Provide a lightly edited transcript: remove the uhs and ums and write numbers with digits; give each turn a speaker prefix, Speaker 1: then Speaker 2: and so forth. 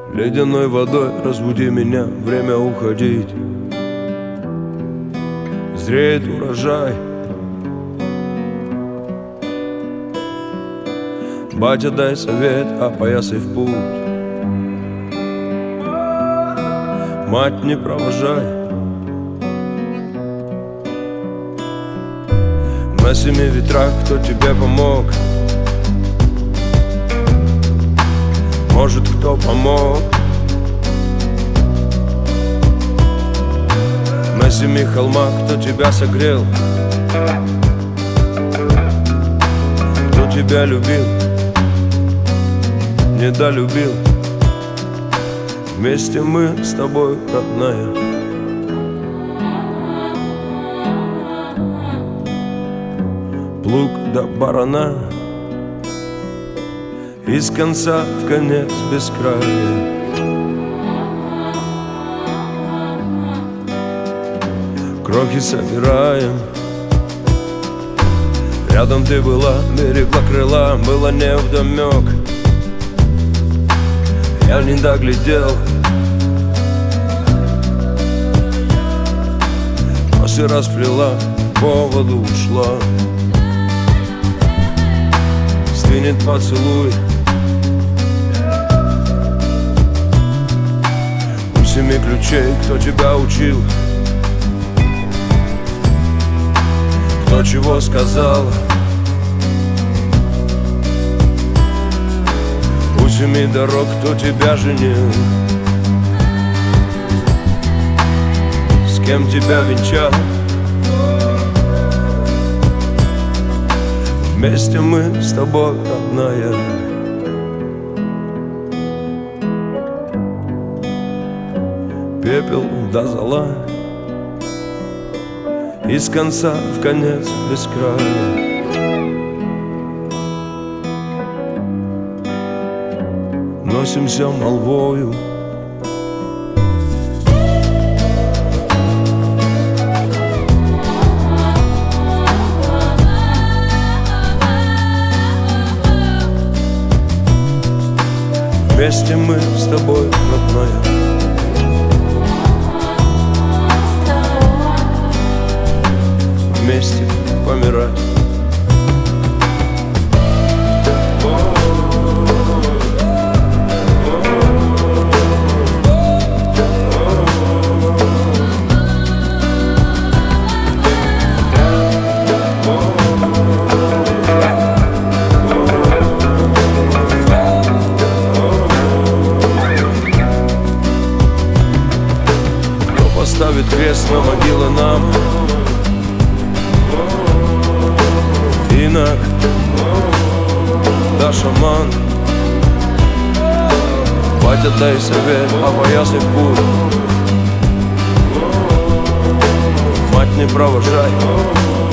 Speaker 1: Ледяной водой разбуди меня, время уходить. Зреет урожай. Батя, дай совет, опоясай в путь. Мать, не провожай. На 7 ветрах кто тебе помог? Может, кто помог? На 7 холмах кто тебя согрел? Кто тебя любил? Недолюбил. Вместе мы с тобой, родная. Плуг до барана, из конца в конец без края. Крохи собираем. Рядом ты была, берегла крыла, было невдомёк. Я не доглядел. Косы расплела, по воду ушла. Стынет поцелуй. У 7 ключей кто тебя учил? Кто чего сказал? У 7 дорог кто тебя женил? С кем тебя венчал? Вместе мы с тобой, родная. Пепел до зола, из конца в конец без края. Носимся молвою. Вместе мы с тобой, родная. Вместе помирать. Ставит крест на могилы нам. Инок, да шаман. Батя, дай совет, опоясай путь. Мать, не провожай.